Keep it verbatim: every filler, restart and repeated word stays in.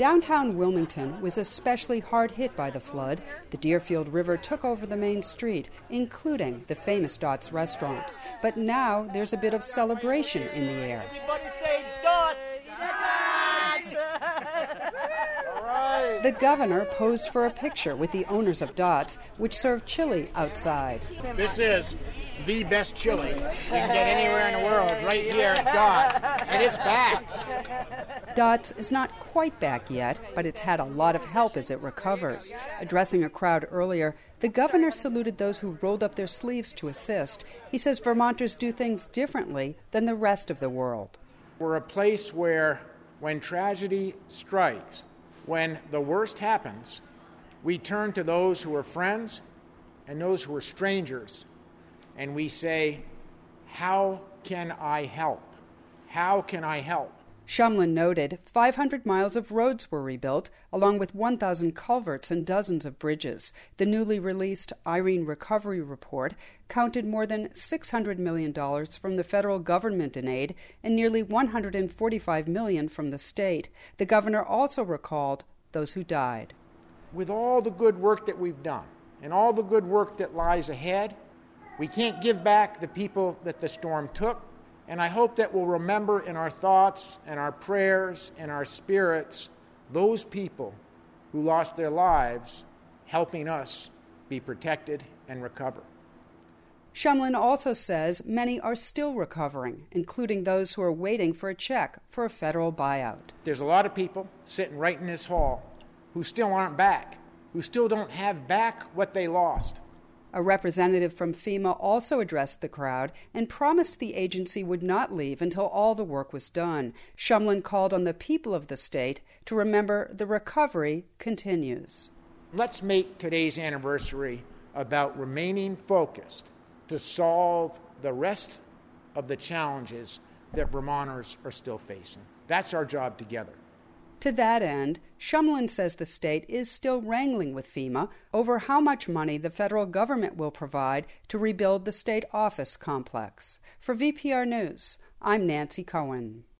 Downtown Wilmington was especially hard hit by the flood. The Deerfield River took over the main street, including the famous Dots restaurant. But now there's a bit of celebration in the air. Everybody say Dots! The governor posed for a picture with the owners of Dots, which serve chili outside. This is the best chili you can get anywhere in the world, right here at Dots, and it's back. Dots is not quite back yet, but it's had a lot of help as it recovers. Addressing a crowd earlier, the governor saluted those who rolled up their sleeves to assist. He says Vermonters do things differently than the rest of the world. We're a place where, when tragedy strikes, when the worst happens, we turn to those who are friends and those who are strangers, and we say, how can I help? How can I help? Shumlin noted five hundred miles of roads were rebuilt, along with one thousand culverts and dozens of bridges. The newly released Irene Recovery Report counted more than six hundred million dollars from the federal government in aid and nearly one hundred forty-five million dollars from the state. The governor also recalled those who died. With all the good work that we've done and all the good work that lies ahead, we can't give back the people that the storm took. And I hope that we'll remember in our thoughts and our prayers and our spirits those people who lost their lives helping us be protected and recover. Shumlin also says many are still recovering, including those who are waiting for a check for a federal buyout. There's a lot of people sitting right in this hall who still aren't back, who still don't have back what they lost. A representative from FEMA also addressed the crowd and promised the agency would not leave until all the work was done. Shumlin called on the people of the state to remember the recovery continues. Let's make today's anniversary about remaining focused to solve the rest of the challenges that Vermonters are still facing. That's our job together. To that end, Shumlin says the state is still wrangling with FEMA over how much money the federal government will provide to rebuild the state office complex. For V P R News, I'm Nancy Cohen.